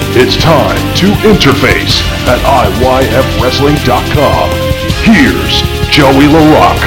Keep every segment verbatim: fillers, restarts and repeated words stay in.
It's time to interface at I Y F wrestling dot com. Here's Joey LaRock.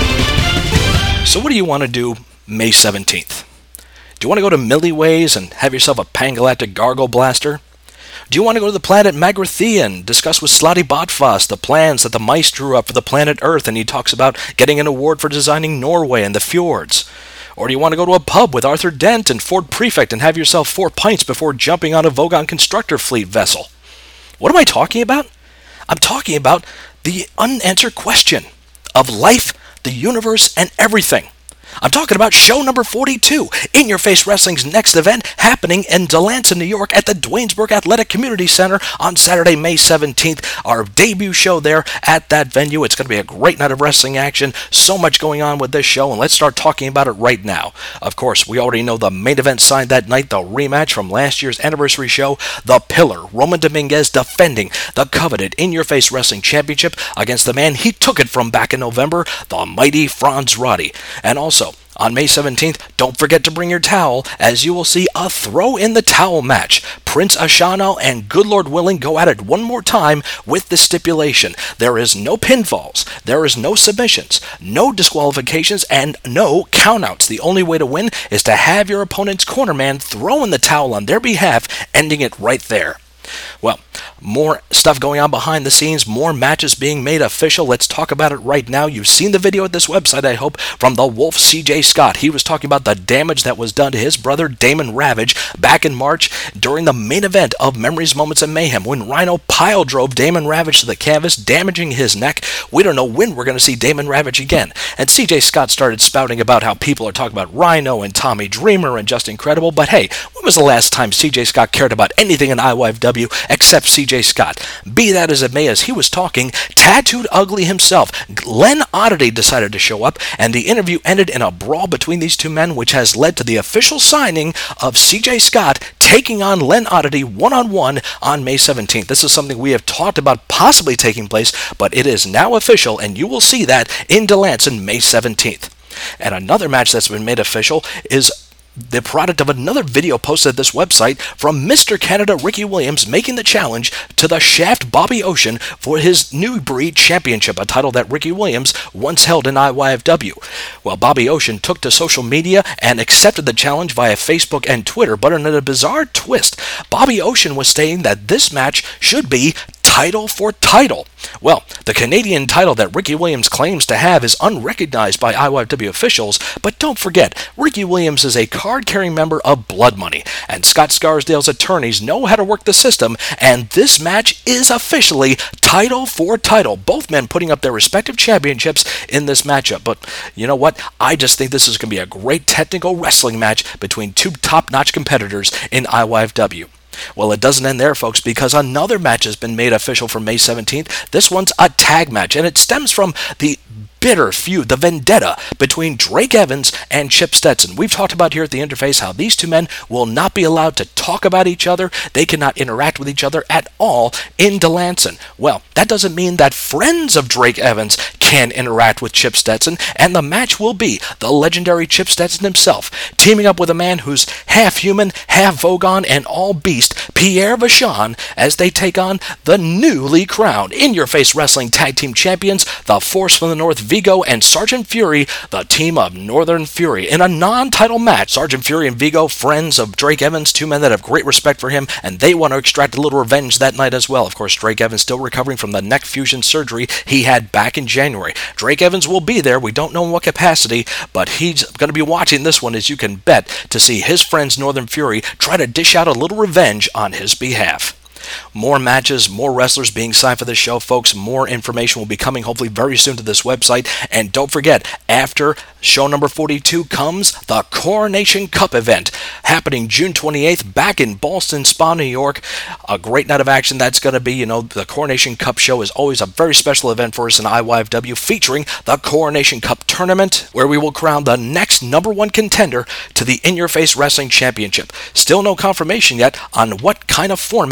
So what do you want to do May seventeenth? Do you want to go to Millie Ways and have yourself a Pangalactic Gargle Blaster? Do you want to go to the planet Magrathea and discuss with Slotty Botfast the plans that the mice drew up for the planet Earth, and he talks about getting an award for designing Norway and the fjords? Or do you want to go to a pub with Arthur Dent and Ford Prefect and have yourself four pints before jumping on a Vogon Constructor Fleet vessel? What am I talking about? I'm talking about the unanswered question of life, the universe, and everything. I'm talking about show number forty-two, In Your Face Wrestling's next event, happening in Delancey, New York at the Dwaynesburg Athletic Community Center on Saturday, May seventeenth. Our debut show there at that venue. It's going to be a great night of wrestling action. So much going on with this show, and let's start talking about it right now. Of course, we already know the main event signed that night, the rematch from last year's anniversary show, The Pillar, Roman Dominguez, defending the coveted In Your Face Wrestling Championship against the man he took it from back in November, the mighty Franz Roddy. And also, on May seventeenth, don't forget to bring your towel, as you will see a throw in the towel match. Prince Ashano and Good Lord Willing go at it one more time with the stipulation. There is no pinfalls, there is no submissions, no disqualifications, and no countouts. The only way to win is to have your opponent's cornerman throw in the towel on their behalf, ending it right there. Well, more stuff going on behind the scenes, more matches being made official. Let's talk about it right now. You've seen the video at this website, I hope, from the Wolf C J Scott. He was talking about the damage that was done to his brother Damon Ravage back in March during the main event of Memories, Moments, and Mayhem, when Rhino pile drove Damon Ravage to the canvas, damaging his neck. We don't know when we're going to see Damon Ravage again. And C J Scott started spouting about how people are talking about Rhino and Tommy Dreamer and Just Incredible. But hey, when was the last time C J Scott cared about anything in I Y F W except C J Scott? Be that as it may, as he was talking, Tattooed Ugly himself, Len Oddity, decided to show up, and the interview ended in a brawl between these two men, which has led to the official signing of C J Scott taking on Len Oddity one-on-one on May seventeenth. This is something we have talked about possibly taking place, but it is now official, and you will see that in Delancey on May seventeenth. And another match that's been made official is the product of another video posted at this website from Mister Canada Ricky Williams making the challenge to the Shaft Bobby Ocean for his New Breed Championship, a title that Ricky Williams once held in I Y F W. Well, Bobby Ocean took to social media and accepted the challenge via Facebook and Twitter, but in a bizarre twist, Bobby Ocean was saying that this match should be title for title. Well, the Canadian title that Ricky Williams claims to have is unrecognized by I Y F W officials, but don't forget, Ricky Williams is a card-carrying member of Blood Money, and Scott Scarsdale's attorneys know how to work the system, and this match is officially title for title. Both men putting up their respective championships in this matchup, but you know what? I just think this is going to be a great technical wrestling match between two top-notch competitors in I Y F W. Well, it doesn't end there, folks, because another match has been made official for May seventeenth. This one's a tag match, and it stems from the bitter feud, the vendetta between Drake Evans and Chip Stetson. We've talked about here at the Interface how these two men will not be allowed to talk about each other. They cannot interact with each other at all in Delancey. Well, that doesn't mean that friends of Drake Evans can interact with Chip Stetson, and the match will be the legendary Chip Stetson himself, teaming up with a man who's half human, half Vogon, and all beast, Pierre Vachon, as they take on the newly crowned In Your Face Wrestling Tag Team Champions, the Force from the North, Vigo, and Sergeant Fury, the team of Northern Fury, in a non-title match. Sergeant Fury and Vigo, friends of Drake Evans, two men that have great respect for him, and they want to extract a little revenge that night as well. Of course, Drake Evans still recovering from the neck fusion surgery he had back in January. Drake Evans will be there. We don't know in what capacity, but he's going to be watching this one, as you can bet, to see his friends Northern Fury try to dish out a little revenge on his behalf. More matches, more wrestlers being signed for this show, folks. More information will be coming hopefully very soon to this website. And don't forget, after show number forty-two comes the Coronation Cup event, happening June twenty-eighth back in Ballston Spa, New York. A great night of action that's going to be. You know, the Coronation Cup show is always a very special event for us in I Y F W, featuring the Coronation Cup tournament, where we will crown the next number one contender to the In Your Face Wrestling Championship. Still no confirmation yet on what kind of format the tournament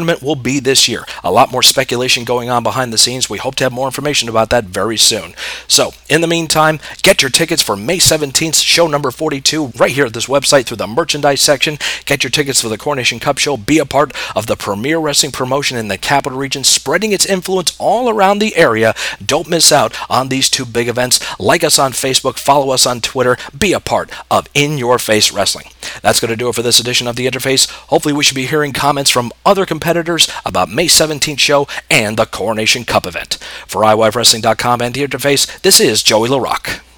tournament will be this year. A lot more speculation going on behind the scenes. We hope to have more information about that very soon. So, in the meantime, get your tickets for May seventeenth, show number forty-two, right here at this website through the merchandise section. Get your tickets for the Coronation Cup show. Be a part of the premier wrestling promotion in the capital region, spreading its influence all around the area. Don't miss out on these two big events. Like us on Facebook, follow us on Twitter, be a part of In Your Face Wrestling. That's going to do it for this edition of The Interface. Hopefully we should be hearing comments from other competitors about May seventeenth show and the Coronation Cup event. For i y f wrestling dot com and The Interface, this is Joey LaRock.